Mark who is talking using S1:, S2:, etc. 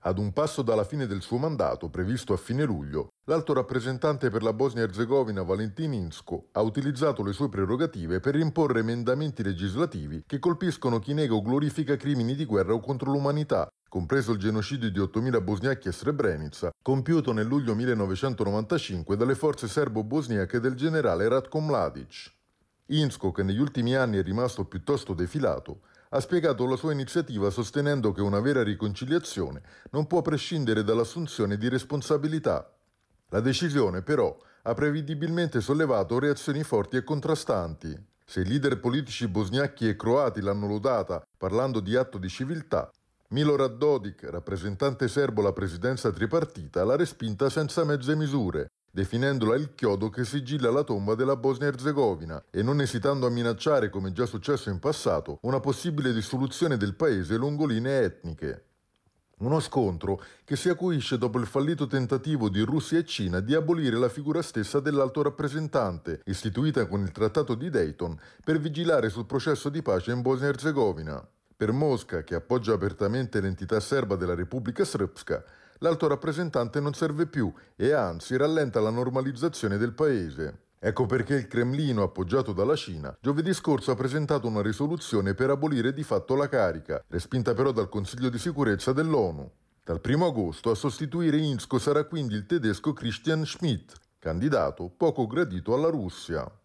S1: Ad un passo dalla fine del suo mandato, previsto a fine luglio, l'alto rappresentante per la Bosnia-Herzegovina Valentin Inzko ha utilizzato le sue prerogative per imporre emendamenti legislativi che colpiscono chi nega o glorifica crimini di guerra o contro l'umanità, compreso il genocidio di 8.000 bosniachi a Srebrenica, compiuto nel luglio 1995 dalle forze serbo-bosniache del generale Ratko Mladic. Inzko, che negli ultimi anni è rimasto piuttosto defilato, ha spiegato la sua iniziativa sostenendo che una vera riconciliazione non può prescindere dall'assunzione di responsabilità. La decisione, però, ha prevedibilmente sollevato reazioni forti e contrastanti. Se i leader politici bosniachi e croati l'hanno lodata parlando di atto di civiltà, Milorad Dodik, rappresentante serbo alla presidenza tripartita, l'ha respinta senza mezze misure, definendola il chiodo che sigilla la tomba della Bosnia-Herzegovina e non esitando a minacciare, come già successo in passato, una possibile dissoluzione del paese lungo linee etniche. Uno scontro che si acuisce dopo il fallito tentativo di Russia e Cina di abolire la figura stessa dell'alto rappresentante, istituita con il Trattato di Dayton per vigilare sul processo di pace in Bosnia-Herzegovina. Per Mosca, che appoggia apertamente l'entità serba della Repubblica Srpska, l'alto rappresentante non serve più e anzi rallenta la normalizzazione del paese. Ecco perché il Cremlino, appoggiato dalla Cina, giovedì scorso ha presentato una risoluzione per abolire di fatto la carica, respinta però dal Consiglio di sicurezza dell'ONU. Dal 1 agosto a sostituire Inzko sarà quindi il tedesco Christian Schmidt, candidato poco gradito alla Russia.